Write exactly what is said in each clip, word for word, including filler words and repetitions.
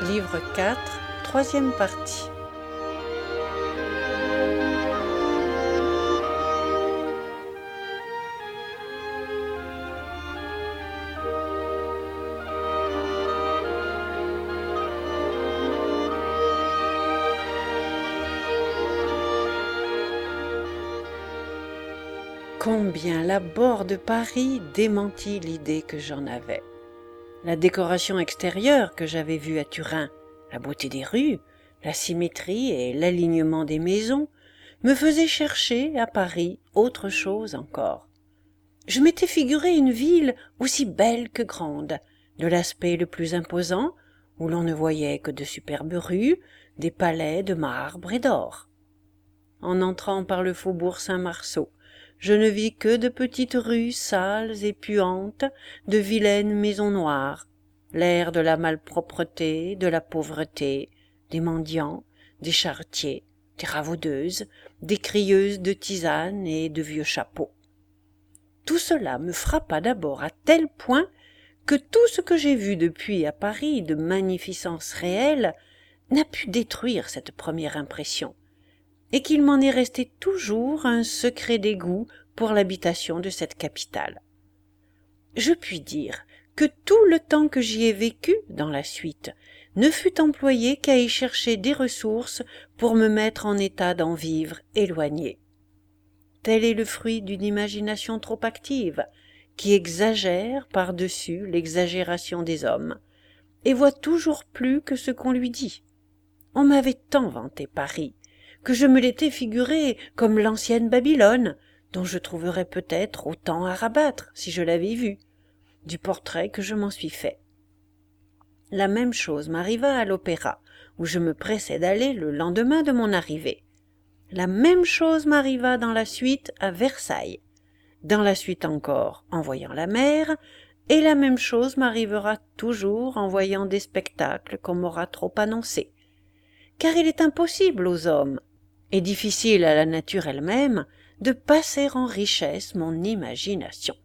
Livre quatre, troisième partie. Combien l'abord de Paris démentit l'idée que j'en avais. La décoration extérieure que j'avais vue à Turin, la beauté des rues, la symétrie et l'alignement des maisons me faisaient chercher à Paris autre chose encore. Je m'étais figuré une ville aussi belle que grande, de l'aspect le plus imposant, où l'on ne voyait que de superbes rues, des palais de marbre et d'or. En entrant par le faubourg Saint-Marceau, je ne vis que de petites rues sales et puantes, de vilaines maisons noires, l'air de la malpropreté, de la pauvreté, des mendiants, des charretiers, des ravaudeuses, des crieuses de tisane et de vieux chapeaux. Tout cela me frappa d'abord à tel point que tout ce que j'ai vu depuis à Paris de magnificence réelle n'a pu détruire cette première impression, et qu'il m'en est resté toujours un secret dégoût pour l'habitation de cette capitale. Je puis dire que tout le temps que j'y ai vécu dans la suite ne fut employé qu'à y chercher des ressources pour me mettre en état d'en vivre éloigné. Tel est le fruit d'une imagination trop active, qui exagère par-dessus l'exagération des hommes, et voit toujours plus que ce qu'on lui dit. On m'avait tant vanté Paris, que je me l'étais figuré comme l'ancienne Babylone, dont je trouverais peut-être autant à rabattre, si je l'avais vue, du portrait que je m'en suis fait. La même chose m'arriva à l'opéra, où je me pressais d'aller le lendemain de mon arrivée. La même chose m'arriva dans la suite à Versailles, dans la suite encore en voyant la mer, et la même chose m'arrivera toujours en voyant des spectacles qu'on m'aura trop annoncés. Car il est impossible aux hommes, et difficile à la nature elle-même, de passer en richesse mon imagination.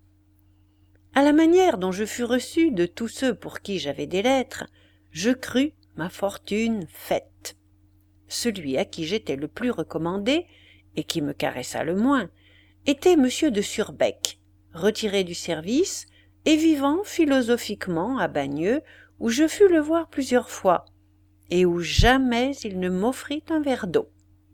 À la manière dont je fus reçu de tous ceux pour qui j'avais des lettres, je crus ma fortune faite. Celui à qui j'étais le plus recommandé, et qui me caressa le moins, était monsieur de Surbeck, retiré du service et vivant philosophiquement à Bagneux, où je fus le voir plusieurs fois, et où jamais il ne m'offrit un verre d'eau.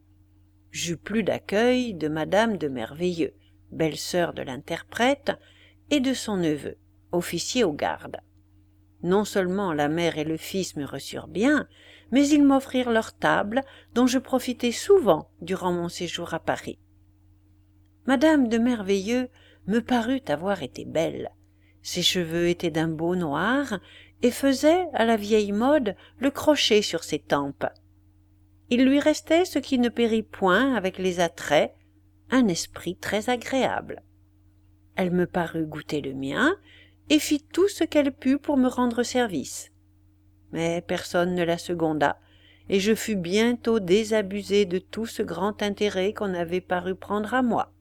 J'eus plus d'accueil de madame de Merveilleux, belle-sœur de l'interprète, et de son neveu, officier aux gardes. Non seulement la mère et le fils me reçurent bien, mais ils m'offrirent leur table, dont je profitai souvent durant mon séjour à Paris. Madame de Merveilleux me parut avoir été belle. Ses cheveux étaient d'un beau noir, et faisaient, à la vieille mode, le crochet sur ses tempes. Il lui restait ce qui ne périt point avec les attraits, un esprit très agréable. Elle me parut goûter le mien, et fit tout ce qu'elle put pour me rendre service. Mais personne ne la seconda, et je fus bientôt désabusé de tout ce grand intérêt qu'on avait paru prendre à moi.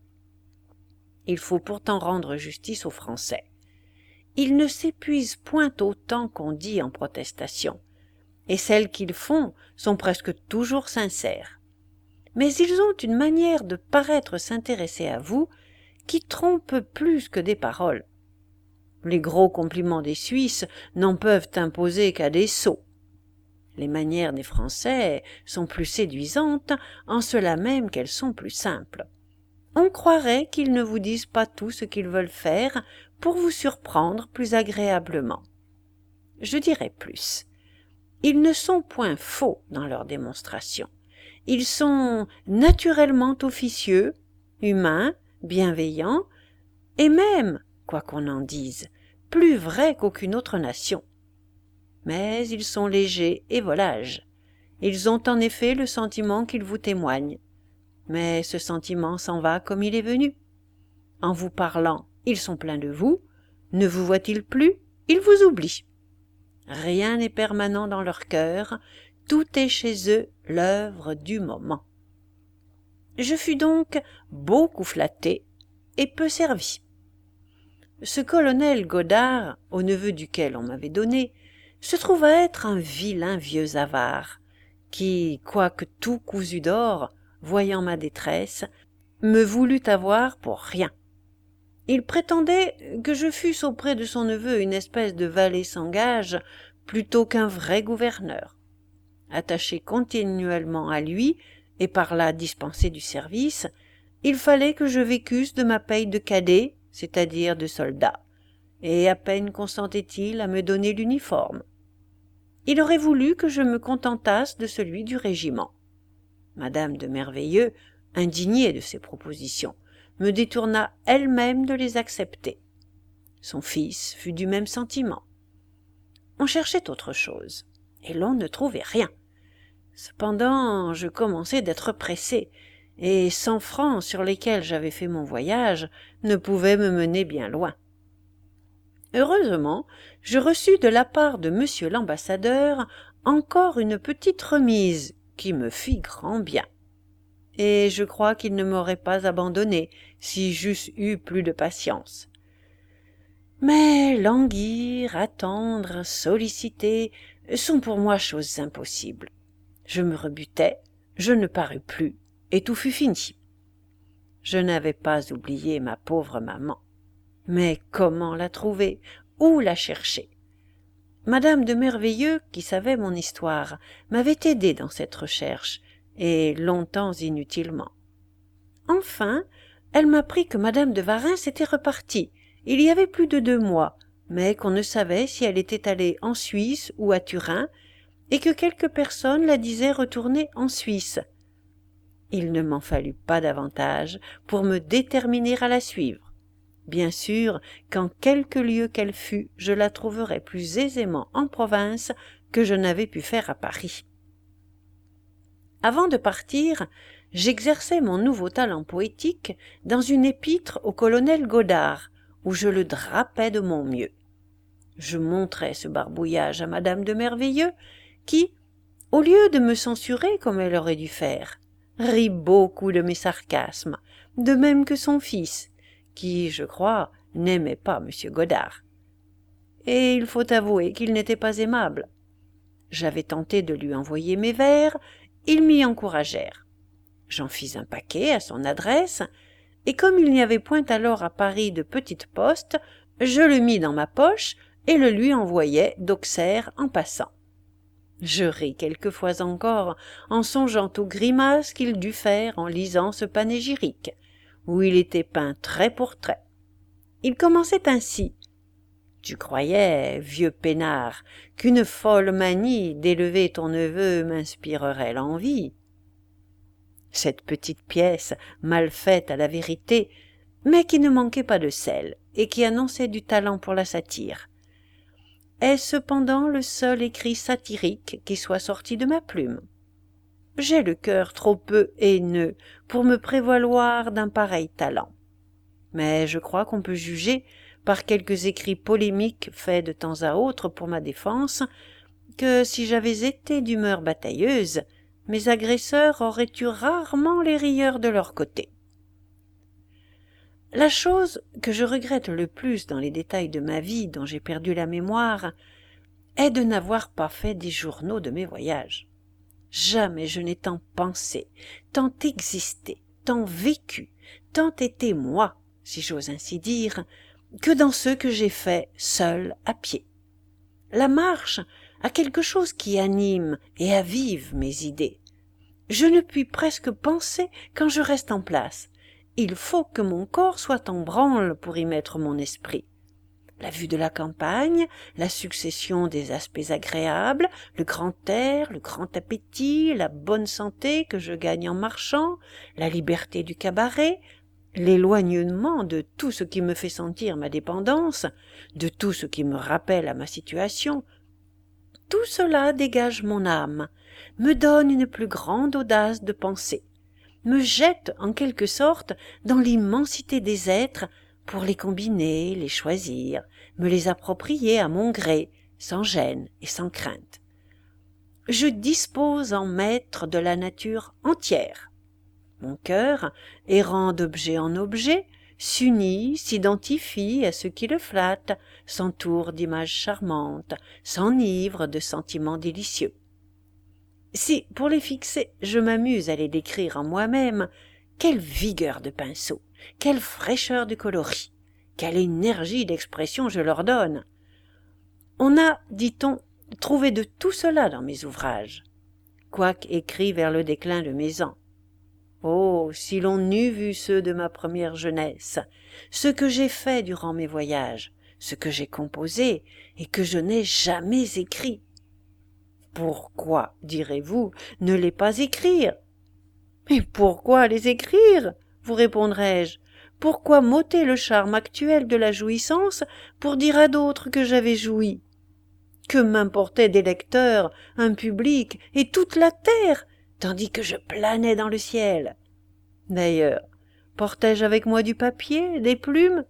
Il faut pourtant rendre justice aux Français. Ils ne s'épuisent point autant qu'on dit en protestation, et celles qu'ils font sont presque toujours sincères. Mais ils ont une manière de paraître s'intéresser à vous qui trompe plus que des paroles. Les gros compliments des Suisses n'en peuvent imposer qu'à des sots. Les manières des Français sont plus séduisantes, en cela même qu'elles sont plus simples. On croirait qu'ils ne vous disent pas tout ce qu'ils veulent faire pour vous surprendre plus agréablement. Je dirais plus. Ils ne sont point faux dans leurs démonstrations. Ils sont naturellement officieux, humains, bienveillants, et même, quoi qu'on en dise, plus vrais qu'aucune autre nation. Mais ils sont légers et volages. Ils ont en effet le sentiment qu'ils vous témoignent. Mais ce sentiment s'en va comme il est venu. En vous parlant, ils sont pleins de vous. Ne vous voient-ils plus? Ils vous oublient. Rien n'est permanent dans leur cœur. Tout est chez eux l'œuvre du moment. Je fus donc beaucoup flatté et peu servi. Ce colonel Godard, au neveu duquel on m'avait donné, se trouva être un vilain vieux avare, qui, quoique tout cousu d'or, voyant ma détresse, me voulut avoir pour rien. Il prétendait que je fusse auprès de son neveu une espèce de valet sans gage plutôt qu'un vrai gouverneur. Attaché continuellement à lui, et par là dispensé du service, il fallait que je vécusse de ma paye de cadet, c'est-à-dire de soldat, et à peine consentait-il à me donner l'uniforme. Il aurait voulu que je me contentasse de celui du régiment. Madame de Merveilleux, indignée de ces propositions, me détourna elle-même de les accepter. Son fils fut du même sentiment. On cherchait autre chose, et l'on ne trouvait rien. Cependant, je commençais d'être pressé, et cent francs sur lesquels j'avais fait mon voyage ne pouvaient me mener bien loin. Heureusement, je reçus de la part de monsieur l'ambassadeur encore une petite remise qui me fit grand bien. Et je crois qu'il ne m'aurait pas abandonné si j'eusse eu plus de patience. Mais languir, attendre, solliciter sont pour moi choses impossibles. Je me rebutai, je ne parus plus, et tout fut fini. Je n'avais pas oublié ma pauvre maman. Mais comment la trouver? Où la chercher? Madame de Merveilleux, qui savait mon histoire, m'avait aidé dans cette recherche, et longtemps inutilement. Enfin, elle m'apprit que madame de Varins était repartie, il y avait plus de deux mois, mais qu'on ne savait si elle était allée en Suisse ou à Turin, et que quelques personnes la disaient retourner en Suisse. Il ne m'en fallut pas davantage pour me déterminer à la suivre. Bien sûr qu'en quelque lieu qu'elle fût, je la trouverais plus aisément en province que je n'avais pu faire à Paris. Avant de partir, j'exerçai mon nouveau talent poétique dans une épître au colonel Godard, où je le drapais de mon mieux. Je montrai ce barbouillage à madame de Merveilleux, qui, au lieu de me censurer comme elle aurait dû faire, rit beaucoup de mes sarcasmes, de même que son fils, qui, je crois, n'aimait pas monsieur Godard. Et il faut avouer qu'il n'était pas aimable. J'avais tenté de lui envoyer mes vers, ils m'y encouragèrent. J'en fis un paquet à son adresse, et comme il n'y avait point alors à Paris de petite poste, je le mis dans ma poche et le lui envoyai d'Auxerre en passant. Je ris quelquefois encore en songeant aux grimaces qu'il dut faire en lisant ce panégyrique, où il était peint trait pour trait. Il commençait ainsi. « Tu croyais, vieux peinard, qu'une folle manie d'élever ton neveu m'inspirerait l'envie. » Cette petite pièce, mal faite à la vérité, mais qui ne manquait pas de sel, et qui annonçait du talent pour la satire, est cependant le seul écrit satirique qui soit sorti de ma plume. J'ai le cœur trop peu haineux pour me prévaloir d'un pareil talent. Mais je crois qu'on peut juger, par quelques écrits polémiques faits de temps à autre pour ma défense, que si j'avais été d'humeur batailleuse, mes agresseurs auraient eu rarement les rieurs de leur côté. La chose que je regrette le plus dans les détails de ma vie dont j'ai perdu la mémoire est de n'avoir pas fait des journaux de mes voyages. Jamais je n'ai tant pensé, tant existé, tant vécu, tant été moi, si j'ose ainsi dire, que dans ceux que j'ai faits seul à pied. La marche a quelque chose qui anime et avive mes idées. Je ne puis presque penser quand je reste en place. Il faut que mon corps soit en branle pour y mettre mon esprit. La vue de la campagne, la succession des aspects agréables, le grand air, le grand appétit, la bonne santé que je gagne en marchant, la liberté du cabaret, l'éloignement de tout ce qui me fait sentir ma dépendance, de tout ce qui me rappelle à ma situation, tout cela dégage mon âme, me donne une plus grande audace de penser, me jette en quelque sorte dans l'immensité des êtres pour les combiner, les choisir, me les approprier à mon gré, sans gêne et sans crainte. Je dispose en maître de la nature entière. Mon cœur, errant d'objet en objet, s'unit, s'identifie à ce qui le flatte, s'entoure d'images charmantes, s'enivre de sentiments délicieux. Si, pour les fixer, je m'amuse à les décrire en moi-même, quelle vigueur de pinceau, quelle fraîcheur de coloris, quelle énergie d'expression je leur donne. On a, dit-on, trouvé de tout cela dans mes ouvrages, quoique écrits vers le déclin de mes ans. Oh, si l'on eût vu ceux de ma première jeunesse, ce que j'ai fait durant mes voyages, ce que j'ai composé et que je n'ai jamais écrit. Pourquoi, direz-vous, ne les pas écrire? Mais pourquoi les écrire? Vous répondrai-je. Pourquoi m'ôter le charme actuel de la jouissance pour dire à d'autres que j'avais joui? Que m'importaient des lecteurs, un public et toute la terre, tandis que je planais dans le ciel? D'ailleurs, portais-je avec moi du papier, des plumes?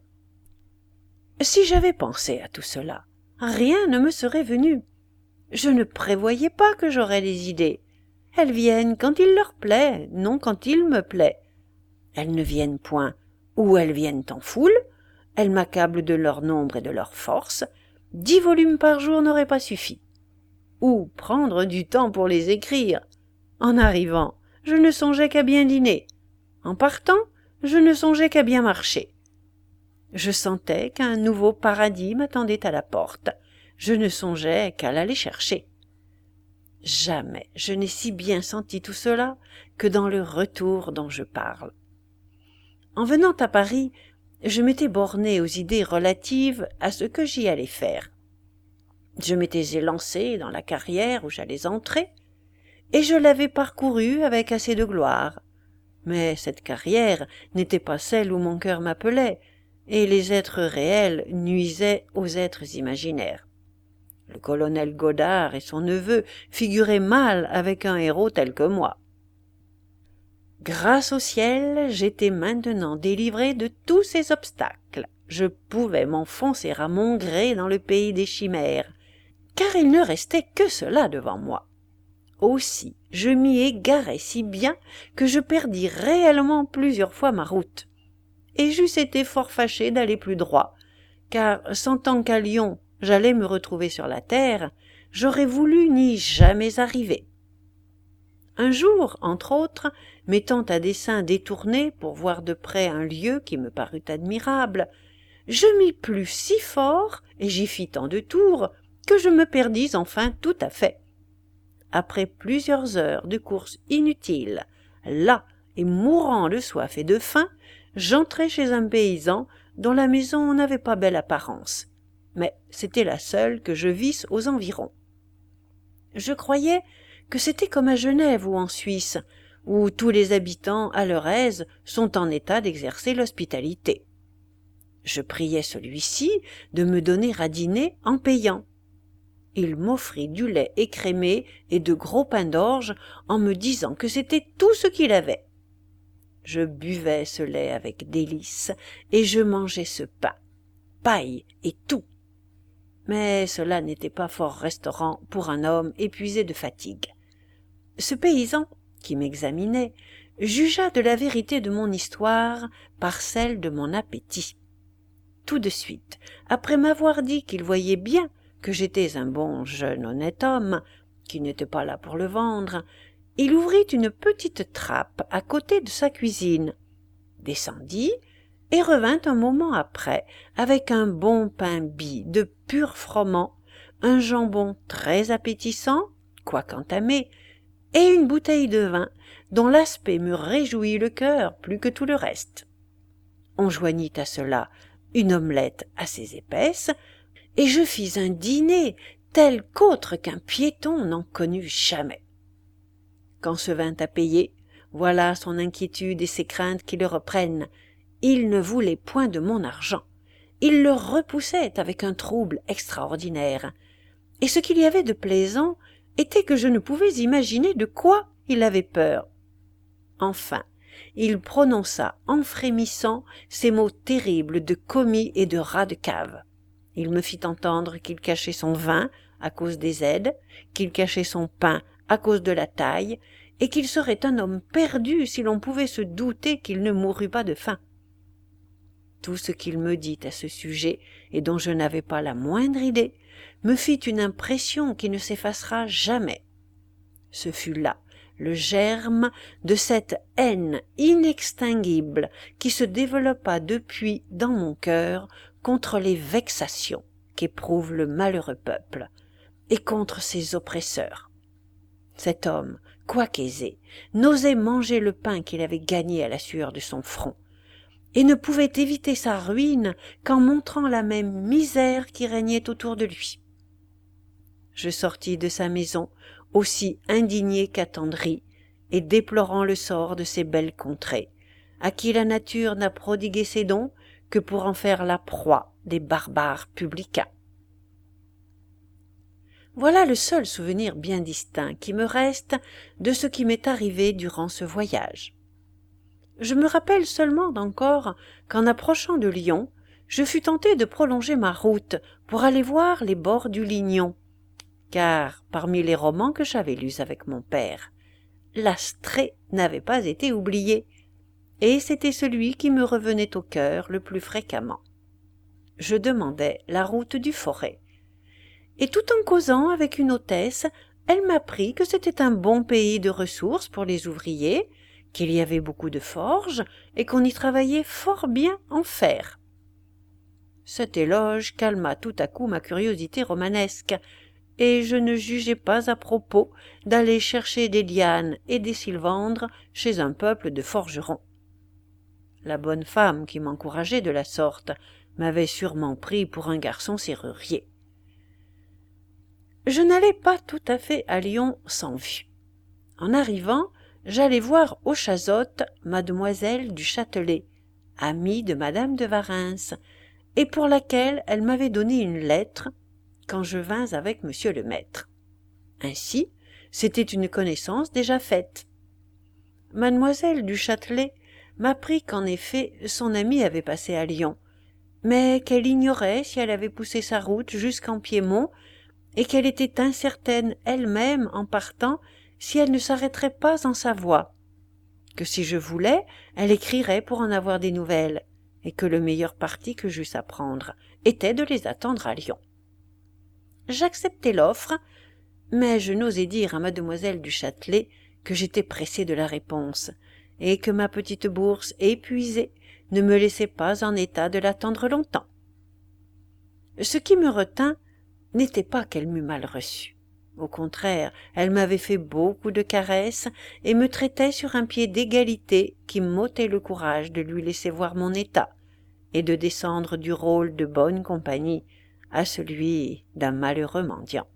Si j'avais pensé à tout cela, rien ne me serait venu. Je ne prévoyais pas que j'aurais des idées. Elles viennent quand il leur plaît, non quand il me plaît. Elles ne viennent point, ou elles viennent en foule, elles m'accablent de leur nombre et de leur force. Dix volumes par jour n'auraient pas suffi. Ou prendre du temps pour les écrire. En arrivant, je ne songeais qu'à bien dîner. En partant, je ne songeais qu'à bien marcher. Je sentais qu'un nouveau paradis m'attendait à la porte. Je ne songeais qu'à l'aller chercher. Jamais je n'ai si bien senti tout cela que dans le retour dont je parle. En venant à Paris, je m'étais borné aux idées relatives à ce que j'y allais faire. Je m'étais élancé dans la carrière où j'allais entrer, et je l'avais parcourue avec assez de gloire. Mais cette carrière n'était pas celle où mon cœur m'appelait, et les êtres réels nuisaient aux êtres imaginaires. Le colonel Godard et son neveu figuraient mal avec un héros tel que moi. Grâce au ciel, j'étais maintenant délivré de tous ces obstacles. Je pouvais m'enfoncer à mon gré dans le pays des chimères, car il ne restait que cela devant moi. Aussi, je m'y égarais si bien que je perdis réellement plusieurs fois ma route. Et j'eusse été fort fâché d'aller plus droit, car, sentant qu'à Lyon j'allais me retrouver sur la terre, j'aurais voulu n'y jamais arriver. Un jour, entre autres, m'étant à dessein détourné pour voir de près un lieu qui me parut admirable, je m'y plus si fort et j'y fis tant de tours que je me perdis enfin tout à fait. Après plusieurs heures de course inutile, las et mourant de soif et de faim, j'entrai chez un paysan dont la maison n'avait pas belle apparence, mais c'était la seule que je visse aux environs. Je croyais que c'était comme à Genève ou en Suisse, où tous les habitants à leur aise sont en état d'exercer l'hospitalité. Je priai celui-ci de me donner à dîner en payant. Il m'offrit du lait écrémé et de gros pains d'orge en me disant que c'était tout ce qu'il avait. Je buvais ce lait avec délice et je mangeais ce pain, paille et tout. Mais cela n'était pas fort restaurant pour un homme épuisé de fatigue. Ce paysan, qui m'examinait, jugea de la vérité de mon histoire par celle de mon appétit. Tout de suite, après m'avoir dit qu'il voyait bien que j'étais un bon jeune honnête homme, qui n'était pas là pour le vendre, il ouvrit une petite trappe à côté de sa cuisine, descendit et revint un moment après avec un bon pain bis de pur froment, un jambon très appétissant, quoique entamé, et une bouteille de vin dont l'aspect me réjouit le cœur plus que tout le reste. On joignit à cela une omelette assez épaisse, et je fis un dîner tel qu'autre qu'un piéton n'en connut jamais. Quand se vint à payer, voilà son inquiétude et ses craintes qui le reprennent. Il ne voulait point de mon argent. Il le repoussait avec un trouble extraordinaire. Et ce qu'il y avait de plaisant était que je ne pouvais imaginer de quoi il avait peur. Enfin, il prononça en frémissant ces mots terribles de commis et de rat de cave. Il me fit entendre qu'il cachait son vin à cause des aides, qu'il cachait son pain à cause de la taille, et qu'il serait un homme perdu si l'on pouvait se douter qu'il ne mourût pas de faim. Tout ce qu'il me dit à ce sujet, et dont je n'avais pas la moindre idée, me fit une impression qui ne s'effacera jamais. Ce fut là le germe de cette haine inextinguible qui se développa depuis dans mon cœur contre les vexations qu'éprouve le malheureux peuple, et contre ses oppresseurs. Cet homme, quoiqu'aisé, n'osait manger le pain qu'il avait gagné à la sueur de son front, et ne pouvait éviter sa ruine qu'en montrant la même misère qui régnait autour de lui. Je sortis de sa maison aussi indigné qu'attendri, et déplorant le sort de ces belles contrées, à qui la nature n'a prodigué ses dons que pour en faire la proie des barbares publicains. Voilà le seul souvenir bien distinct qui me reste de ce qui m'est arrivé durant ce voyage. Je me rappelle seulement encore qu'en approchant de Lyon, je fus tenté de prolonger ma route pour aller voir les bords du Lignon, car parmi les romans que j'avais lus avec mon père, l'Astrée n'avait pas été oublié, et c'était celui qui me revenait au cœur le plus fréquemment. Je demandai la route du Forêt, et tout en causant avec une hôtesse, elle m'apprit que c'était un bon pays de ressources pour les ouvriers, qu'il y avait beaucoup de forges et qu'on y travaillait fort bien en fer. Cet éloge calma tout à coup ma curiosité romanesque, et je ne jugeais pas à propos d'aller chercher des lianes et des sylvandres chez un peuple de forgerons. La bonne femme qui m'encourageait de la sorte m'avait sûrement pris pour un garçon serrurier. Je n'allais pas tout à fait à Lyon sans vue. En arrivant, j'allai voir au Chazottes mademoiselle du Châtelet, amie de madame de Warens, et pour laquelle elle m'avait donné une lettre quand je vins avec monsieur le maître. Ainsi, c'était une connaissance déjà faite. Mademoiselle du Châtelet m'apprit qu'en effet son amie avait passé à Lyon, mais qu'elle ignorait si elle avait poussé sa route jusqu'en Piémont, et qu'elle était incertaine elle-même en partant si elle ne s'arrêterait pas en Savoie, que si je voulais, elle écrirait pour en avoir des nouvelles, et que le meilleur parti que j'eusse à prendre était de les attendre à Lyon. J'acceptai l'offre, mais je n'osai dire à mademoiselle du Châtelet que j'étais pressé de la réponse, et que ma petite bourse épuisée ne me laissait pas en état de l'attendre longtemps. Ce qui me retint n'était pas qu'elle m'eût mal reçu. Au contraire, elle m'avait fait beaucoup de caresses et me traitait sur un pied d'égalité qui m'ôtait le courage de lui laisser voir mon état et de descendre du rôle de bonne compagnie à celui d'un malheureux mendiant.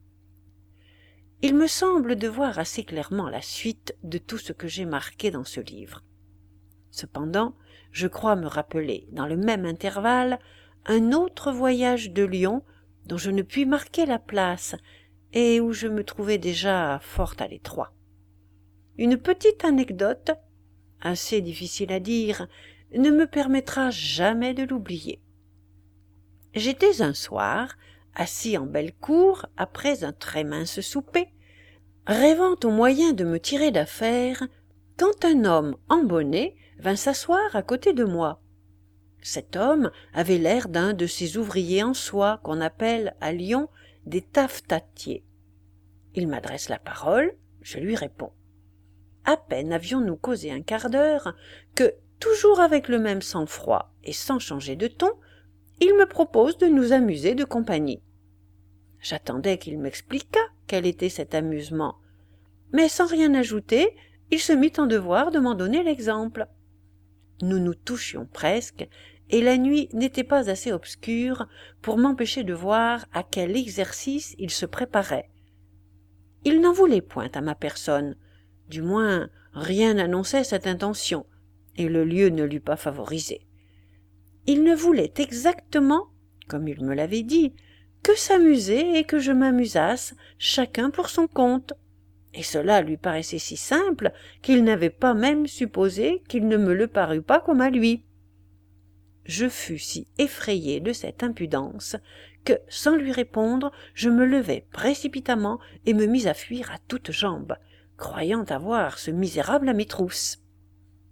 Il me semble de voir assez clairement la suite de tout ce que j'ai marqué dans ce livre. Cependant, je crois me rappeler, dans le même intervalle, un autre voyage de Lyon dont je ne puis marquer la place et où je me trouvais déjà fort à l'étroit. Une petite anecdote, assez difficile à dire, ne me permettra jamais de l'oublier. J'étais un soir, assis en belle cour, après un très mince souper, rêvant au moyen de me tirer d'affaire, quand un homme en bonnet vint s'asseoir à côté de moi. Cet homme avait l'air d'un de ces ouvriers en soie qu'on appelle à Lyon des taffetatiers. Il m'adresse la parole, je lui réponds. À peine avions-nous causé un quart d'heure que, toujours avec le même sang-froid et sans changer de ton, il me propose de nous amuser de compagnie. J'attendais qu'il m'expliquât quel était cet amusement, mais sans rien ajouter, il se mit en devoir de m'en donner l'exemple. Nous nous touchions presque, et la nuit n'était pas assez obscure pour m'empêcher de voir à quel exercice il se préparait. Il n'en voulait point à ma personne, du moins rien n'annonçait cette intention, et le lieu ne l'eût pas favorisé. Il ne voulait exactement, comme il me l'avait dit, que s'amuser et que je m'amusasse, chacun pour son compte. Et cela lui paraissait si simple qu'il n'avait pas même supposé qu'il ne me le parût pas comme à lui. Je fus si effrayé de cette impudence que, sans lui répondre, je me levai précipitamment et me mis à fuir à toutes jambes, croyant avoir ce misérable à mes trousses.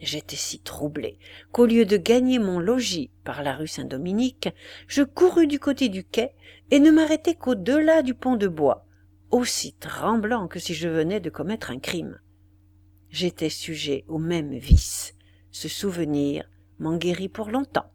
J'étais si troublé qu'au lieu de gagner mon logis par la rue Saint-Dominique, je courus du côté du quai et ne m'arrêtai qu'au-delà du pont de bois, aussi tremblant que si je venais de commettre un crime. J'étais sujet au même vice. Ce souvenir m'en guérit pour longtemps.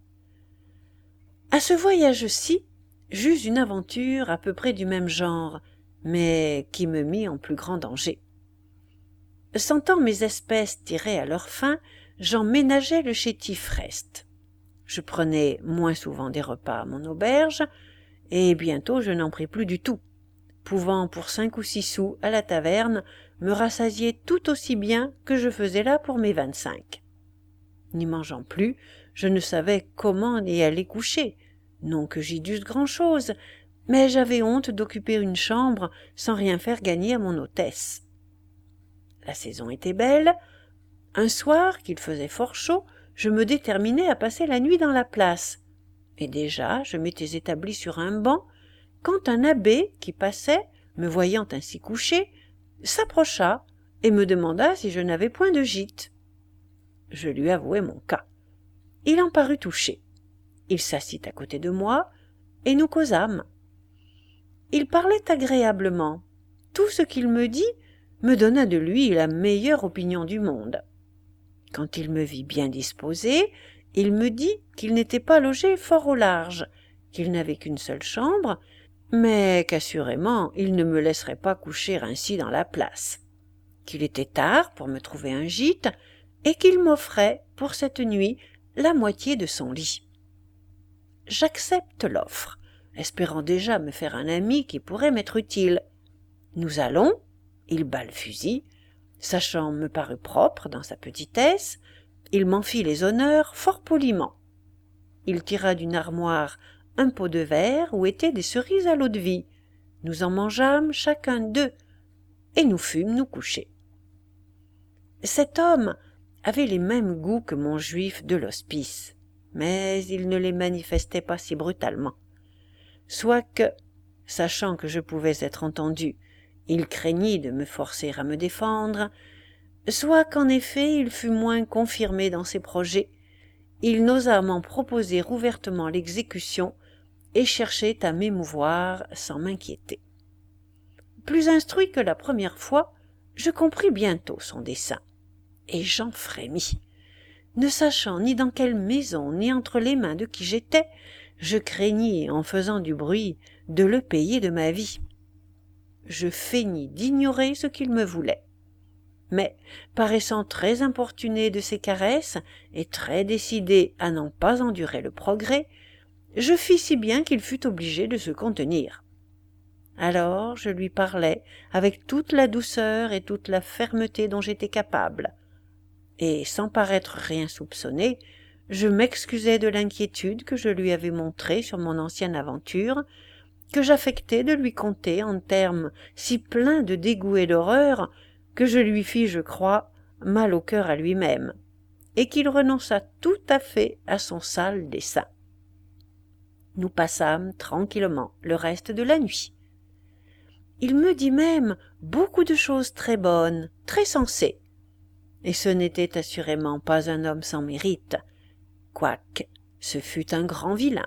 À ce voyage-ci, j'eus une aventure à peu près du même genre, mais qui me mit en plus grand danger. Sentant mes espèces tirer à leur fin, j'en ménageais le chétif reste. Je prenais moins souvent des repas à mon auberge, et bientôt je n'en pris plus du tout, pouvant pour cinq ou six sous à la taverne me rassasier tout aussi bien que je faisais là pour mes vingt-cinq. N'y mangeant plus, je ne savais comment y aller coucher, non que j'y dusse grand-chose, mais j'avais honte d'occuper une chambre sans rien faire gagner à mon hôtesse. La saison était belle. Un soir, qu'il faisait fort chaud, je me déterminai à passer la nuit dans la place. Et déjà, je m'étais établi sur un banc, quand un abbé qui passait, me voyant ainsi couché, s'approcha et me demanda si je n'avais point de gîte. Je lui avouai mon cas. Il en parut touché. Il s'assit à côté de moi, et nous causâmes. Il parlait agréablement. Tout ce qu'il me dit me donna de lui la meilleure opinion du monde. Quand il me vit bien disposé, il me dit qu'il n'était pas logé fort au large, qu'il n'avait qu'une seule chambre, mais qu'assurément il ne me laisserait pas coucher ainsi dans la place, qu'il était tard pour me trouver un gîte, et qu'il m'offrait, pour cette nuit, la moitié de son lit. J'accepte l'offre, espérant déjà me faire un ami qui pourrait m'être utile. Nous allons, il bat le fusil, sa chambre me parut propre dans sa petitesse, il m'en fit les honneurs fort poliment. Il tira d'une armoire un pot de verre où étaient des cerises à l'eau-de-vie. Nous en mangeâmes chacun deux, et nous fûmes nous coucher. Cet homme avait les mêmes goûts que mon juif de l'hospice, mais il ne les manifestait pas si brutalement. Soit que, sachant que je pouvais être entendu, il craignit de me forcer à me défendre, soit qu'en effet il fût moins confirmé dans ses projets, il n'osa m'en proposer ouvertement l'exécution et cherchait à m'émouvoir sans m'inquiéter. Plus instruit que la première fois, je compris bientôt son dessein, et j'en frémis. Ne sachant ni dans quelle maison, ni entre les mains de qui j'étais, je craignis, en faisant du bruit, de le payer de ma vie. Je feignis d'ignorer ce qu'il me voulait. Mais, paraissant très importuné de ses caresses et très décidé à n'en pas endurer le progrès, je fis si bien qu'il fut obligé de se contenir. Alors je lui parlai avec toute la douceur et toute la fermeté dont j'étais capable, et sans paraître rien soupçonner, je m'excusai de l'inquiétude que je lui avais montrée sur mon ancienne aventure, que j'affectais de lui conter en termes si pleins de dégoût et d'horreur que je lui fis, je crois, mal au cœur à lui-même, et qu'il renonça tout à fait à son sale dessein. Nous passâmes tranquillement le reste de la nuit. Il me dit même beaucoup de choses très bonnes, très sensées, et ce n'était assurément pas un homme sans mérite, quoique ce fût un grand vilain.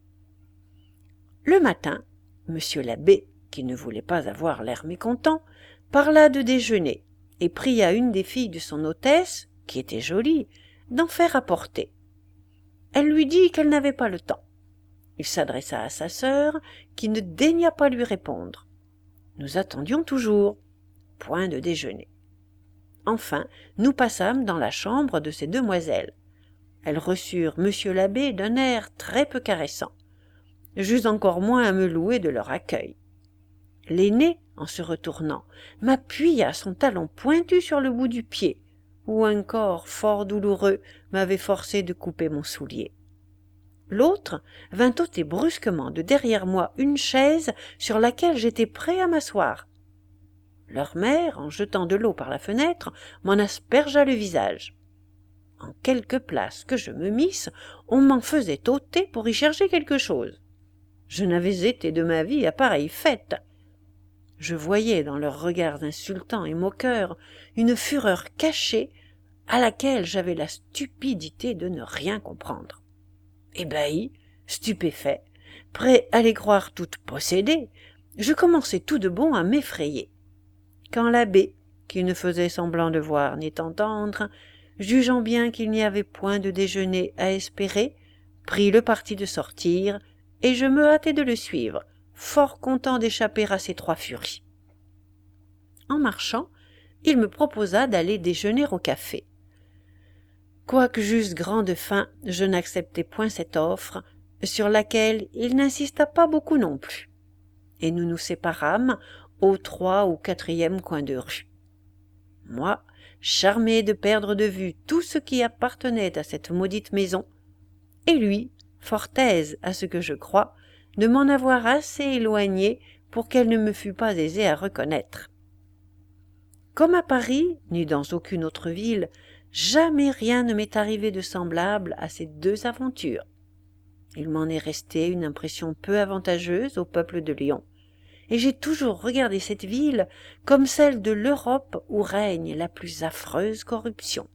Le matin, monsieur l'abbé, qui ne voulait pas avoir l'air mécontent, parla de déjeuner et pria une des filles de son hôtesse, qui était jolie, d'en faire apporter. Elle lui dit qu'elle n'avait pas le temps. Il s'adressa à sa sœur, qui ne daigna pas lui répondre. Nous attendions toujours. Point de déjeuner. Enfin, nous passâmes dans la chambre de ces demoiselles. Elles reçurent monsieur l'abbé d'un air très peu caressant. J'eus encore moins à me louer de leur accueil. L'aîné, en se retournant, m'appuya son talon pointu sur le bout du pied, où un corps fort douloureux m'avait forcé de couper mon soulier. L'autre vint ôter brusquement de derrière moi une chaise sur laquelle j'étais prêt à m'asseoir. Leur mère, en jetant de l'eau par la fenêtre, m'en aspergea le visage. En quelque place que je me misse, on m'en faisait ôter pour y chercher quelque chose. Je n'avais été de ma vie à pareille fête. Je voyais dans leurs regards insultants et moqueurs une fureur cachée, à laquelle j'avais la stupidité de ne rien comprendre. Ébahi, stupéfait, prêt à les croire toutes possédées, je commençai tout de bon à m'effrayer. Quand l'abbé, qui ne faisait semblant de voir ni d'entendre, jugeant bien qu'il n'y avait point de déjeuner à espérer, prit le parti de sortir, et je me hâtai de le suivre, fort content d'échapper à ces trois furies. En marchant, il me proposa d'aller déjeuner au café. Quoique j'eusse grande faim, je n'acceptai point cette offre, sur laquelle il n'insista pas beaucoup non plus, et nous nous séparâmes au trois ou quatrième coin de rue. Moi, charmé de perdre de vue tout ce qui appartenait à cette maudite maison, et lui, fort aise à ce que je crois, de m'en avoir assez éloigné pour qu'elle ne me fût pas aisée à reconnaître. Comme à Paris, ni dans aucune autre ville, jamais rien ne m'est arrivé de semblable à ces deux aventures. Il m'en est resté une impression peu avantageuse au peuple de Lyon, et j'ai toujours regardé cette ville comme celle de l'Europe où règne la plus affreuse corruption.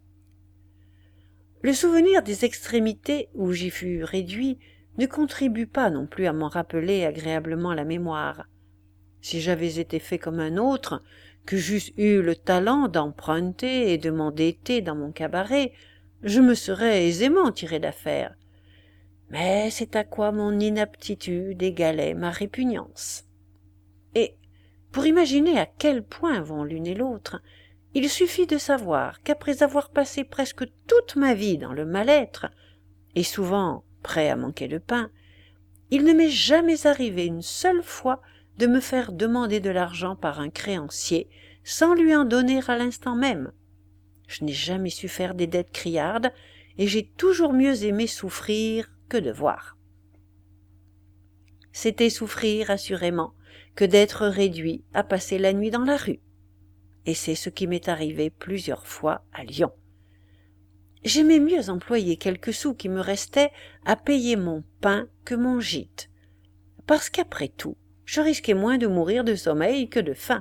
Le souvenir des extrémités où j'y fus réduit ne contribue pas non plus à m'en rappeler agréablement la mémoire. Si j'avais été fait comme un autre, que j'eusse eu le talent d'emprunter et de m'endetter dans mon cabaret, je me serais aisément tiré d'affaire. Mais c'est à quoi mon inaptitude égalait ma répugnance. Et, pour imaginer à quel point vont l'une et l'autre, il suffit de savoir qu'après avoir passé presque toute ma vie dans le mal-être, et souvent prêt à manquer de pain, il ne m'est jamais arrivé une seule fois de me faire demander de l'argent par un créancier sans lui en donner à l'instant même. Je n'ai jamais su faire des dettes criardes, et j'ai toujours mieux aimé souffrir que de voir. C'était souffrir assurément que d'être réduit à passer la nuit dans la rue, et c'est ce qui m'est arrivé plusieurs fois à Lyon. J'aimais mieux employer quelques sous qui me restaient à payer mon pain que mon gîte, parce qu'après tout, je risquais moins de mourir de sommeil que de faim.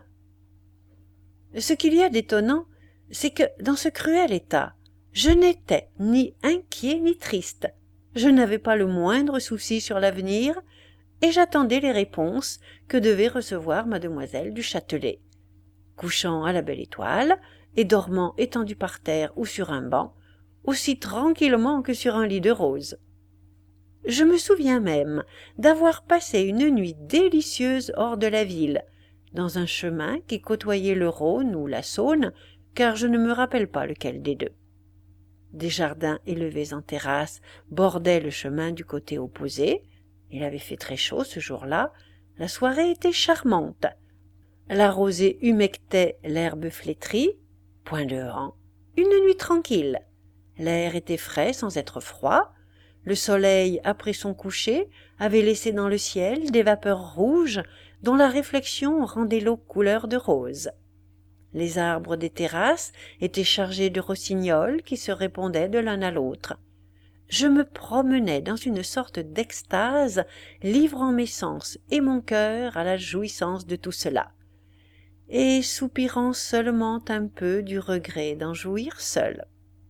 Ce qu'il y a d'étonnant, c'est que, dans ce cruel état, je n'étais ni inquiet ni triste. Je n'avais pas le moindre souci sur l'avenir, et j'attendais les réponses que devait recevoir mademoiselle du Châtelet. Couchant à la belle étoile, et dormant étendu par terre ou sur un banc, aussi tranquillement que sur un lit de rose. Je me souviens même d'avoir passé une nuit délicieuse hors de la ville, dans un chemin qui côtoyait le Rhône ou la Saône, car je ne me rappelle pas lequel des deux. Des jardins élevés en terrasse bordaient le chemin du côté opposé. Il avait fait très chaud ce jour-là, la soirée était charmante. La rosée humectait l'herbe flétrie, point de vent, une nuit tranquille. L'air était frais sans être froid. Le soleil, après son coucher, avait laissé dans le ciel des vapeurs rouges dont la réflexion rendait l'eau couleur de rose. Les arbres des terrasses étaient chargés de rossignols qui se répondaient de l'un à l'autre. Je me promenais dans une sorte d'extase, livrant mes sens et mon cœur à la jouissance de tout cela, et soupirant seulement un peu du regret d'en jouir seul.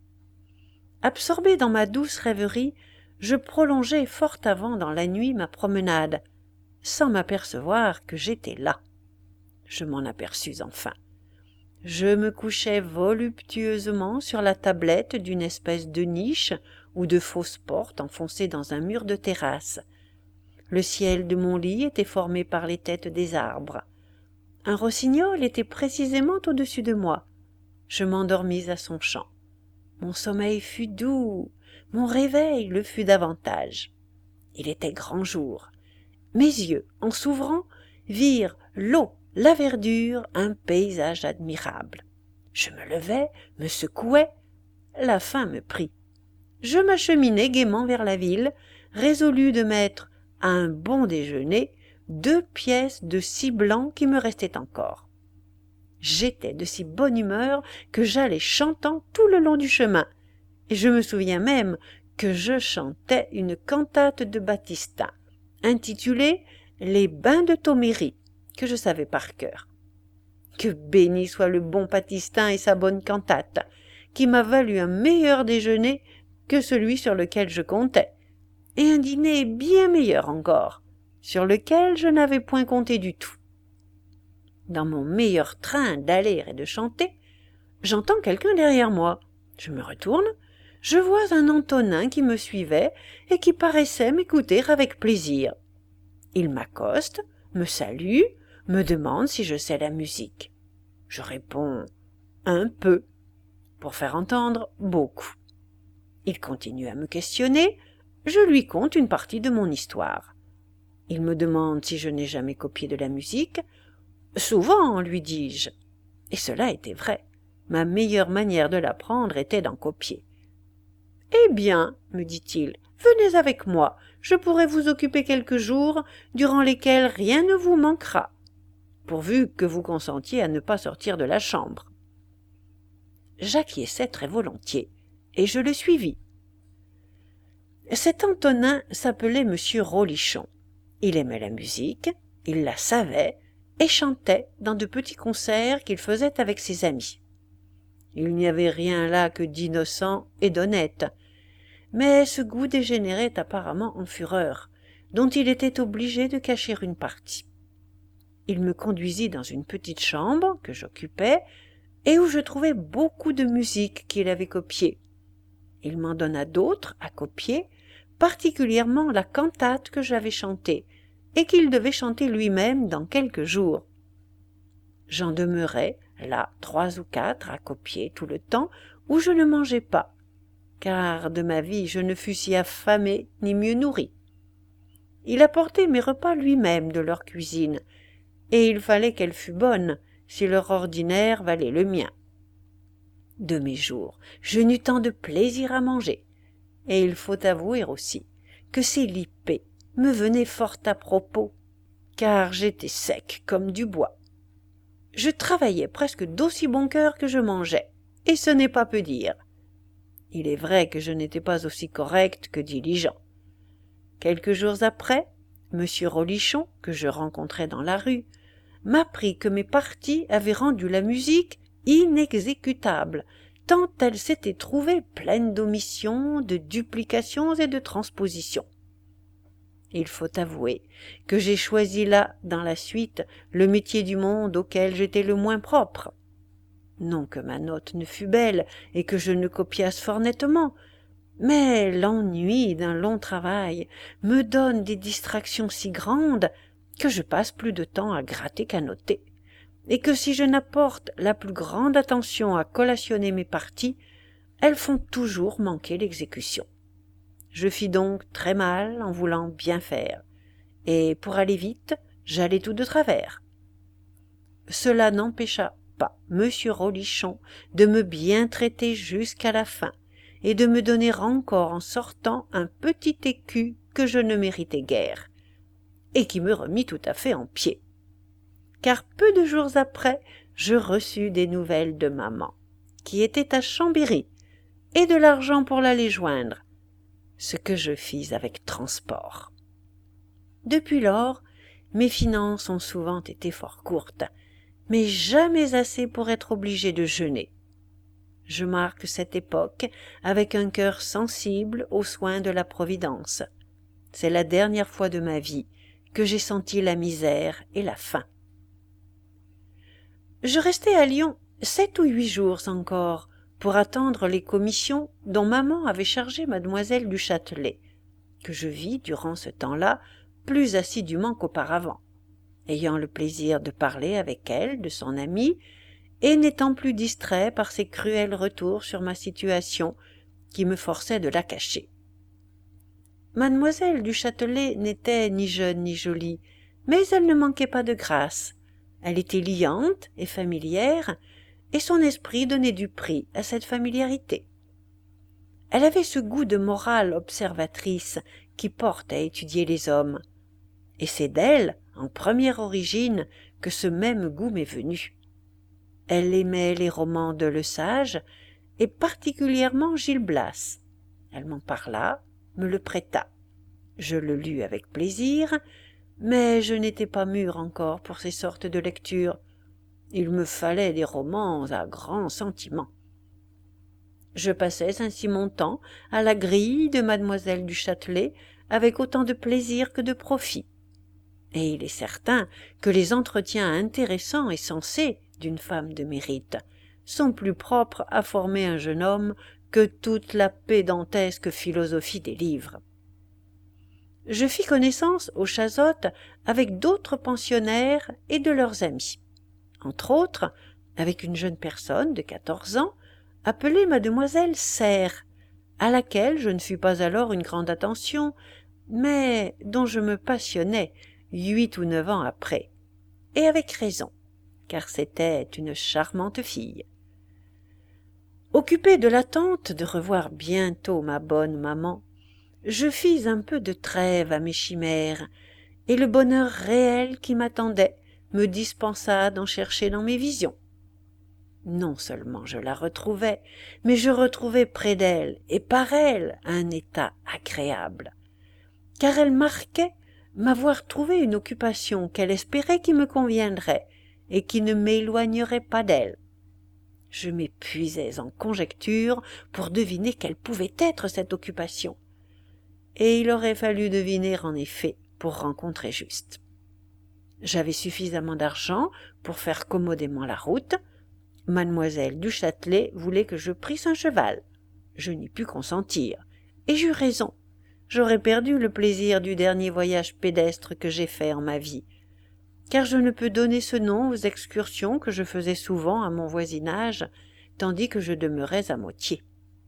Absorbé dans ma douce rêverie, je prolongeai fort avant dans la nuit ma promenade, sans m'apercevoir que j'étais là. Je m'en aperçus enfin. Je me couchais voluptueusement sur la tablette d'une espèce de niche ou de fausse porte enfoncée dans un mur de terrasse. Le ciel de mon lit était formé par les têtes des arbres. Un rossignol était précisément au-dessus de moi. Je m'endormis à son chant. Mon sommeil fut doux, mon réveil le fut davantage. Il était grand jour. Mes yeux, en s'ouvrant, virent l'eau, la verdure, un paysage admirable. Je me levai, me secouai, la faim me prit. Je m'acheminai gaiement vers la ville, résolu de mettre à un bon déjeuner deux pièces de six blancs qui me restaient encore. J'étais de si bonne humeur que j'allais chantant tout le long du chemin, et je me souviens même que je chantais une cantate de Battistin, intitulée « Les bains de Thoméry », que je savais par cœur. Que béni soit le bon Battistin et sa bonne cantate, qui m'a valu un meilleur déjeuner que celui sur lequel je comptais, et un dîner bien meilleur encore, sur lequel je n'avais point compté du tout. Dans mon meilleur train d'aller et de chanter, j'entends quelqu'un derrière moi. Je me retourne, je vois un Antonin qui me suivait et qui paraissait m'écouter avec plaisir. Il m'accoste, me salue, me demande si je sais la musique. Je réponds « un peu », pour faire entendre « beaucoup ». Il continue à me questionner, je lui conte une partie de mon histoire. Il me demande si je n'ai jamais copié de la musique. « Souvent, lui dis-je. » Et cela était vrai. Ma meilleure manière de l'apprendre était d'en copier. « Eh bien, me dit-il, venez avec moi, je pourrai vous occuper quelques jours, durant lesquels rien ne vous manquera, pourvu que vous consentiez à ne pas sortir de la chambre. » J'acquiesçai très volontiers, et je le suivis. Cet Antonin s'appelait Monsieur Rolichon. Il aimait la musique, il la savait, et chantait dans de petits concerts qu'il faisait avec ses amis. Il n'y avait rien là que d'innocent et d'honnête, mais ce goût dégénérait apparemment en fureur, dont il était obligé de cacher une partie. Il me conduisit dans une petite chambre que j'occupais et où je trouvai beaucoup de musique qu'il avait copiée. Il m'en donna d'autres à copier, particulièrement la cantate que j'avais chantée et qu'il devait chanter lui-même dans quelques jours. J'en demeurai là trois ou quatre à copier tout le temps où je ne mangeais pas, car de ma vie je ne fus si affamé ni mieux nourri. Il apportait mes repas lui-même de leur cuisine, et il fallait qu'elle fût bonne, si leur ordinaire valait le mien. De mes jours, je n'eus tant de plaisir à manger, et il faut avouer aussi que ces lippées me venaient fort à propos, car j'étais sec comme du bois. Je travaillais presque d'aussi bon cœur que je mangeais, et ce n'est pas peu dire. Il est vrai que je n'étais pas aussi correct que diligent. Quelques jours après, Monsieur Rolichon, que je rencontrai dans la rue, m'apprit que mes parties avaient rendu la musique inexécutable, tant elle s'était trouvée pleine d'omissions, de duplications et de transpositions. Il faut avouer que j'ai choisi là, dans la suite, le métier du monde auquel j'étais le moins propre. Non que ma note ne fût belle et que je ne copiasse fort nettement, mais l'ennui d'un long travail me donne des distractions si grandes que je passe plus de temps à gratter qu'à noter, et que si je n'apporte la plus grande attention à collationner mes parties, elles font toujours manquer l'exécution. Je fis donc très mal en voulant bien faire, et pour aller vite, j'allais tout de travers. Cela n'empêcha pas Monsieur Rolichon de me bien traiter jusqu'à la fin, et de me donner encore en sortant un petit écu que je ne méritais guère, et qui me remit tout à fait en pied. Car peu de jours après, je reçus des nouvelles de maman, qui était à Chambéry, et de l'argent pour l'aller joindre, ce que je fis avec transport. Depuis lors, mes finances ont souvent été fort courtes, mais jamais assez pour être obligé de jeûner. Je marque cette époque avec un cœur sensible aux soins de la Providence. C'est la dernière fois de ma vie que j'ai senti la misère et la faim. Je restai à Lyon sept ou huit jours encore pour attendre les commissions dont maman avait chargé mademoiselle du Châtelet, que je vis durant ce temps-là plus assidûment qu'auparavant, ayant le plaisir de parler avec elle de son amie et n'étant plus distrait par ses cruels retours sur ma situation qui me forçaient de la cacher. Mademoiselle du Châtelet n'était ni jeune ni jolie, mais elle ne manquait pas de grâce. Elle était liante et familière, et son esprit donnait du prix à cette familiarité. Elle avait ce goût de morale observatrice qui porte à étudier les hommes, et c'est d'elle, en première origine, que ce même goût m'est venu. Elle aimait les romans de Lesage, et particulièrement Gil Blas. Elle m'en parla, me le prêta. Je le lus avec plaisir, mais je n'étais pas mûr encore pour ces sortes de lectures. Il me fallait des romans à grands sentiments. Je passais ainsi mon temps à la grille de mademoiselle du Châtelet avec autant de plaisir que de profit. Et il est certain que les entretiens intéressants et sensés d'une femme de mérite sont plus propres à former un jeune homme que toute la pédantesque philosophie des livres. Je fis connaissance aux Chazottes avec d'autres pensionnaires et de leurs amis, entre autres avec une jeune personne de quatorze ans appelée mademoiselle Serre, à laquelle je ne fus pas alors une grande attention, mais dont je me passionnai huit ou neuf ans après, et avec raison, car c'était une charmante fille. Occupé de l'attente de revoir bientôt ma bonne maman, je fis un peu de trêve à mes chimères, et le bonheur réel qui m'attendait me dispensa d'en chercher dans mes visions. Non seulement je la retrouvai, mais je retrouvai près d'elle et par elle un état agréable, car elle marquait m'avoir trouvé une occupation qu'elle espérait qui me conviendrait et qui ne m'éloignerait pas d'elle. Je m'épuisais en conjectures pour deviner quelle pouvait être cette occupation, et il aurait fallu deviner en effet pour rencontrer juste. J'avais suffisamment d'argent pour faire commodément la route. Mademoiselle du Châtelet voulait que je prisse un cheval. Je n'y pus consentir, et j'eus raison. J'aurais perdu le plaisir du dernier voyage pédestre que j'ai fait en ma vie, car je ne peux donner ce nom aux excursions que je faisais souvent à mon voisinage, tandis que je demeurais à Motier.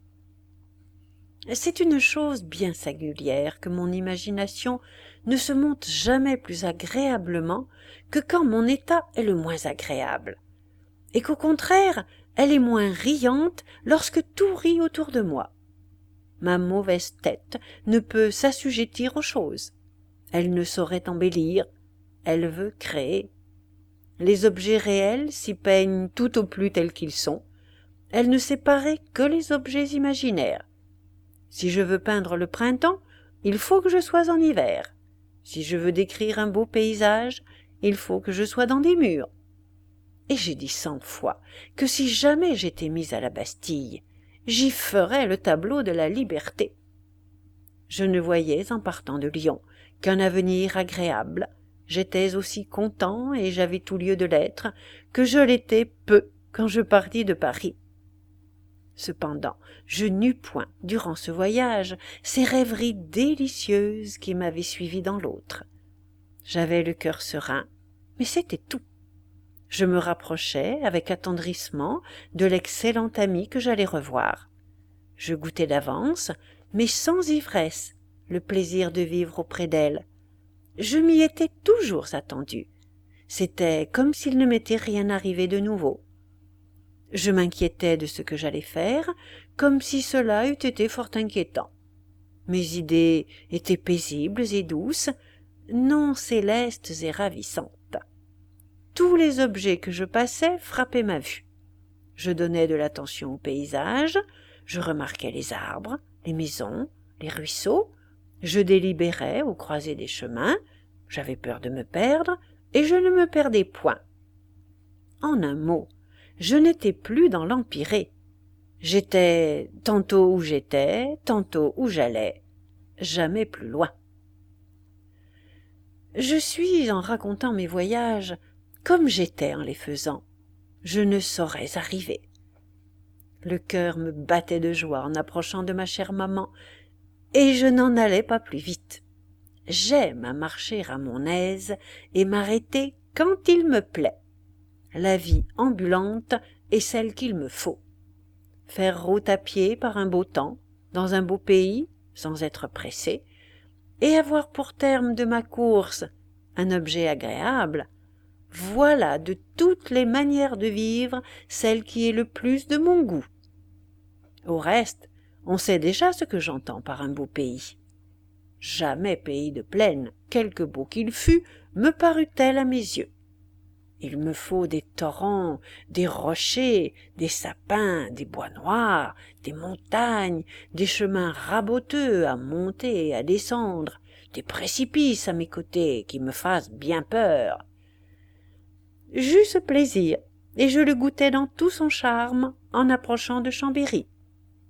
C'est une chose bien singulière que mon imagination ne se monte jamais plus agréablement que quand mon état est le moins agréable, et qu'au contraire elle est moins riante lorsque tout rit autour de moi. Ma mauvaise tête ne peut s'assujettir aux choses. Elle ne saurait embellir, elle veut créer. Les objets réels s'y peignent tout au plus tels qu'ils sont. Elle ne sait parer que les objets imaginaires. Si je veux peindre le printemps, il faut que je sois en hiver. Si je veux décrire un beau paysage, il faut que je sois dans des murs. Et j'ai dit cent fois que si jamais j'étais mise à la Bastille, j'y ferais le tableau de la liberté. Je ne voyais, en partant de Lyon, qu'un avenir agréable. J'étais aussi content, et j'avais tout lieu de l'être, que je l'étais peu quand je partis de Paris. Cependant, je n'eus point, durant ce voyage, ces rêveries délicieuses qui m'avaient suivi dans l'autre. J'avais le cœur serein, mais c'était tout. Je me rapprochais, avec attendrissement, de l'excellente amie que j'allais revoir. Je goûtais d'avance, mais sans ivresse, le plaisir de vivre auprès d'elle. Je m'y étais toujours attendu. C'était comme s'il ne m'était rien arrivé de nouveau. Je m'inquiétais de ce que j'allais faire, comme si cela eût été fort inquiétant. Mes idées étaient paisibles et douces, non célestes et ravissantes. Tous les objets que je passais frappaient ma vue. Je donnais de l'attention aux paysages, je remarquais les arbres, les maisons, les ruisseaux, je délibérais aux croisées des chemins, j'avais peur de me perdre, et je ne me perdais point. En un mot, je n'étais plus dans l'empirée. J'étais tantôt où j'étais, tantôt où j'allais, jamais plus loin. Je suis, en racontant mes voyages, comme j'étais en les faisant. Je ne saurais arriver. Le cœur me battait de joie en approchant de ma chère maman, et je n'en allais pas plus vite. J'aime à marcher à mon aise et m'arrêter quand il me plaît. La vie ambulante est celle qu'il me faut. Faire route à pied par un beau temps, dans un beau pays, sans être pressé, et avoir pour terme de ma course un objet agréable, voilà de toutes les manières de vivre celle qui est le plus de mon goût. Au reste, on sait déjà ce que j'entends par un beau pays. Jamais pays de plaine, quelque beau qu'il fût, me parut tel à mes yeux. Il me faut des torrents, des rochers, des sapins, des bois noirs, des montagnes, des chemins raboteux à monter et à descendre, des précipices à mes côtés qui me fassent bien peur. J'eus ce plaisir, et je le goûtais dans tout son charme en approchant de Chambéry.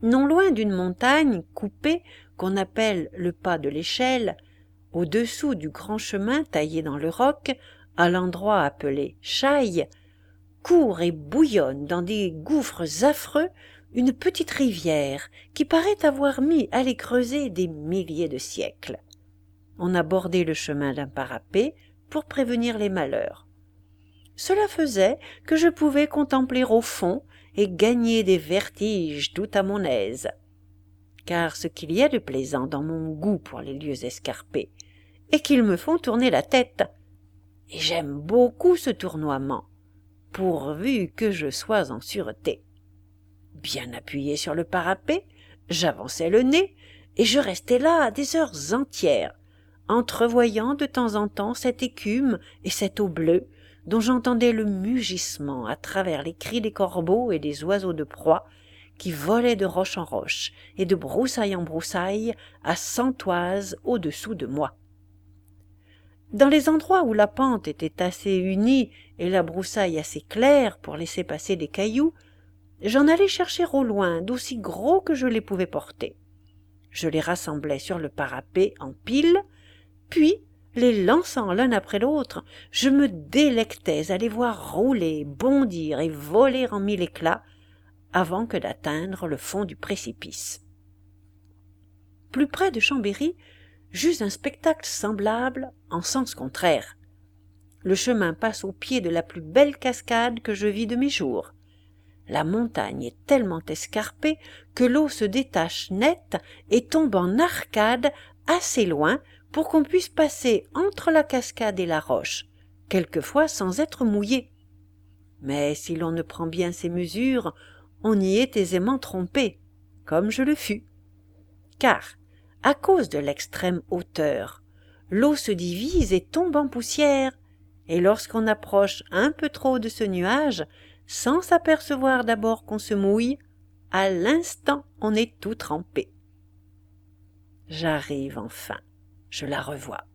Non loin d'une montagne coupée qu'on appelle le pas de l'échelle, au-dessous du grand chemin taillé dans le roc, à l'endroit appelé Chaille, court et bouillonne dans des gouffres affreux une petite rivière qui paraît avoir mis à les creuser des milliers de siècles. On a bordé le chemin d'un parapet pour prévenir les malheurs. Cela faisait que je pouvais contempler au fond et gagner des vertiges tout à mon aise. Car ce qu'il y a de plaisant dans mon goût pour les lieux escarpés est qu'ils me font tourner la tête, et j'aime beaucoup ce tournoiement, pourvu que je sois en sûreté. Bien appuyé sur le parapet, j'avançais le nez, et je restais là des heures entières, entrevoyant de temps en temps cette écume et cette eau bleue, dont j'entendais le mugissement à travers les cris des corbeaux et des oiseaux de proie qui volaient de roche en roche et de broussaille en broussaille à cent toises au-dessous de moi. Dans les endroits où la pente était assez unie et la broussaille assez claire pour laisser passer des cailloux, j'en allais chercher au loin d'aussi gros que je les pouvais porter. Je les rassemblais sur le parapet en piles, puis, les lançant l'un après l'autre, je me délectais à les voir rouler, bondir et voler en mille éclats avant que d'atteindre le fond du précipice. Plus près de Chambéry, j'eus un spectacle semblable en sens contraire. Le chemin passe au pied de la plus belle cascade que je vis de mes jours. La montagne est tellement escarpée que l'eau se détache nette et tombe en arcade assez loin pour qu'on puisse passer entre la cascade et la roche, quelquefois sans être mouillé. Mais si l'on ne prend bien ses mesures, on y est aisément trompé, comme je le fus. Car, à cause de l'extrême hauteur, l'eau se divise et tombe en poussière, et lorsqu'on approche un peu trop de ce nuage, sans s'apercevoir d'abord qu'on se mouille, à l'instant on est tout trempé. J'arrive enfin. Je la revois.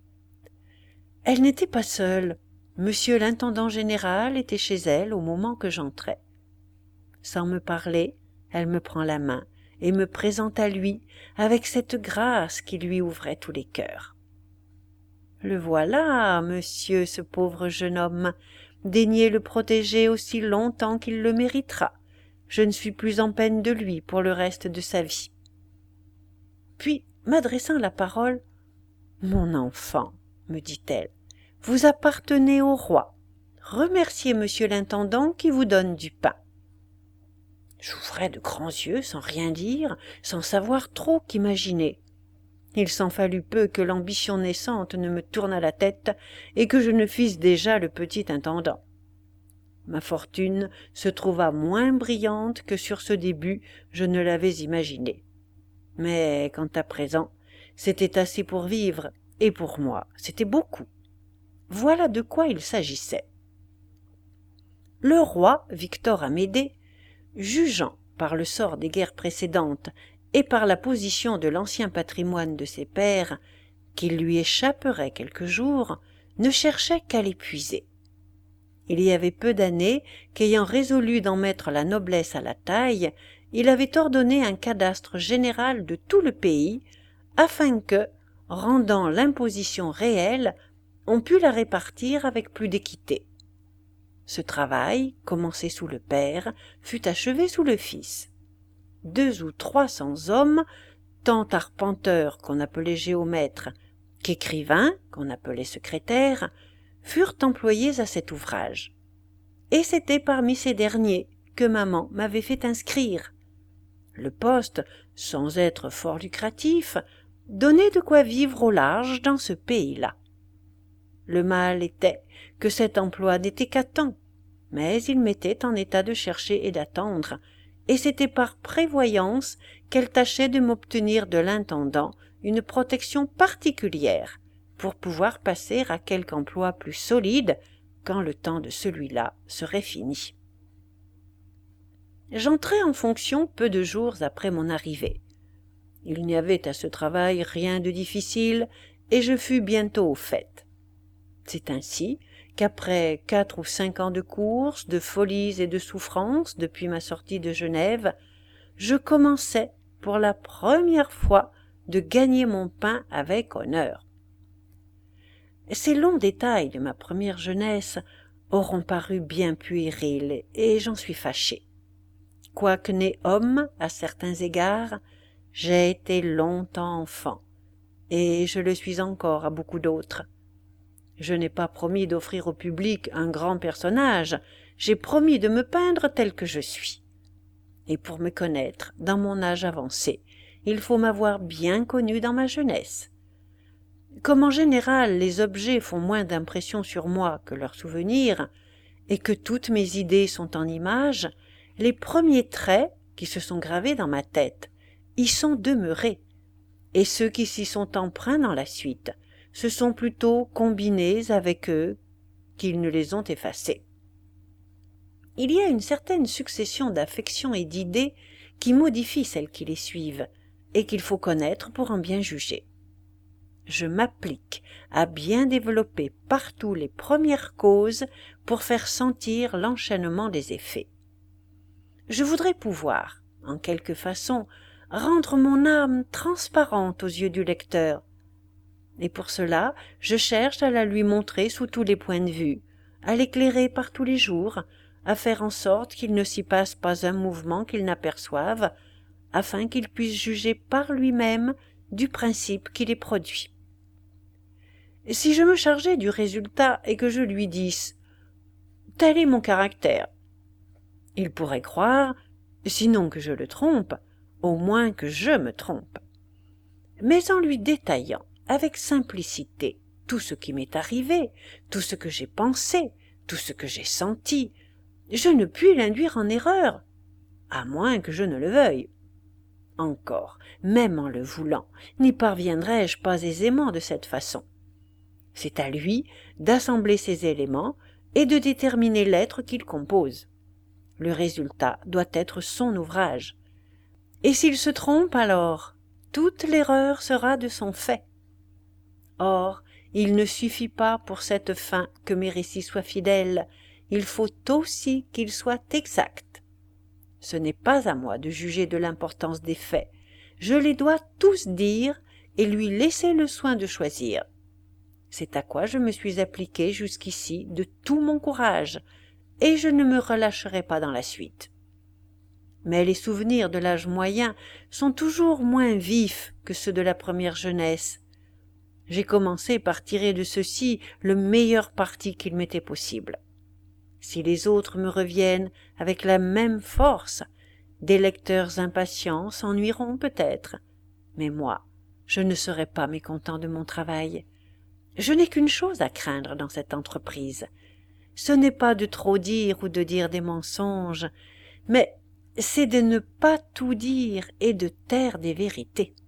Elle n'était pas seule. Monsieur l'intendant général était chez elle au moment que j'entrais. Sans me parler, elle me prend la main et me présente à lui avec cette grâce qui lui ouvrait tous les cœurs. Le voilà, monsieur, ce pauvre jeune homme. Daignez le protéger aussi longtemps qu'il le méritera. Je ne suis plus en peine de lui pour le reste de sa vie. Puis, m'adressant la parole, « Mon enfant, me dit-elle, vous appartenez au roi. Remerciez monsieur l'intendant qui vous donne du pain. » J'ouvrais de grands yeux sans rien dire, sans savoir trop qu'imaginer. Il s'en fallut peu que l'ambition naissante ne me tournât la tête et que je ne fisse déjà le petit intendant. Ma fortune se trouva moins brillante que sur ce début je ne l'avais imaginé. Mais quant à présent, c'était assez pour vivre, et pour moi, c'était beaucoup. Voilà de quoi il s'agissait. Le roi Victor Amédée, jugeant par le sort des guerres précédentes et par la position de l'ancien patrimoine de ses pères qu'il lui échapperait quelque jour, ne cherchait qu'à l'épuiser. Il y avait peu d'années qu'ayant résolu d'en mettre la noblesse à la taille, il avait ordonné un cadastre général de tout le pays, afin que, rendant l'imposition réelle, on pût la répartir avec plus d'équité. Ce travail, commencé sous le père, fut achevé sous le fils. Deux ou trois cents hommes, tant arpenteurs qu'on appelait géomètres, qu'écrivains qu'on appelait secrétaires, furent employés à cet ouvrage. Et c'était parmi ces derniers que maman m'avait fait inscrire. Le poste, sans être fort lucratif, donnait de quoi vivre au large dans ce pays-là. Le mal était que cet emploi n'était qu'à temps, mais il m'était en état de chercher et d'attendre, et c'était par prévoyance qu'elle tâchait de m'obtenir de l'intendant une protection particulière pour pouvoir passer à quelque emploi plus solide quand le temps de celui-là serait fini. J'entrai en fonction peu de jours après mon arrivée. Il n'y avait à ce travail rien de difficile, et je fus bientôt au fait. C'est ainsi qu'après quatre ou cinq ans de courses, de folies et de souffrances depuis ma sortie de Genève, je commençais pour la première fois de gagner mon pain avec honneur. Ces longs détails de ma première jeunesse auront paru bien puérils, et j'en suis fâché. Quoique né homme à certains égards, j'ai été longtemps enfant, et je le suis encore à beaucoup d'autres. Je n'ai pas promis d'offrir au public un grand personnage, j'ai promis de me peindre tel que je suis. Et pour me connaître dans mon âge avancé, il faut m'avoir bien connu dans ma jeunesse. Comme en général les objets font moins d'impression sur moi que leurs souvenirs, et que toutes mes idées sont en images, les premiers traits qui se sont gravés dans ma tête y sont demeurés, et ceux qui s'y sont empreints dans la suite se sont plutôt combinés avec eux qu'ils ne les ont effacés. Il y a une certaine succession d'affections et d'idées qui modifient celles qui les suivent, et qu'il faut connaître pour en bien juger. Je m'applique à bien développer partout les premières causes pour faire sentir l'enchaînement des effets. Je voudrais pouvoir, en quelque façon, rendre mon âme transparente aux yeux du lecteur, et pour cela je cherche à la lui montrer sous tous les points de vue, à l'éclairer par tous les jours, à faire en sorte qu'il ne s'y passe pas un mouvement qu'il n'aperçoive, afin qu'il puisse juger par lui-même du principe qui les produit. Si je me chargeais du résultat et que je lui disse « tel est mon caractère », il pourrait croire, sinon que je le trompe, au moins que je me trompe. Mais en lui détaillant avec simplicité tout ce qui m'est arrivé, tout ce que j'ai pensé, tout ce que j'ai senti, je ne puis l'induire en erreur, à moins que je ne le veuille. Encore, même en le voulant, n'y parviendrai-je pas aisément de cette façon. C'est à lui d'assembler ces éléments et de déterminer l'être qu'il compose. Le résultat doit être son ouvrage. Et s'il se trompe alors, toute l'erreur sera de son fait. Or, il ne suffit pas pour cette fin que mes récits soient fidèles, il faut aussi qu'ils soient exacts. Ce n'est pas à moi de juger de l'importance des faits, je les dois tous dire et lui laisser le soin de choisir. C'est à quoi je me suis appliqué jusqu'ici de tout mon courage, et je ne me relâcherai pas dans la suite. Mais les souvenirs de l'âge moyen sont toujours moins vifs que ceux de la première jeunesse. J'ai commencé par tirer de ceux-ci le meilleur parti qu'il m'était possible. Si les autres me reviennent avec la même force, des lecteurs impatients s'ennuieront peut-être, mais moi, je ne serai pas mécontent de mon travail. Je n'ai qu'une chose à craindre dans cette entreprise. Ce n'est pas de trop dire ou de dire des mensonges, mais c'est de ne pas tout dire et de taire des vérités.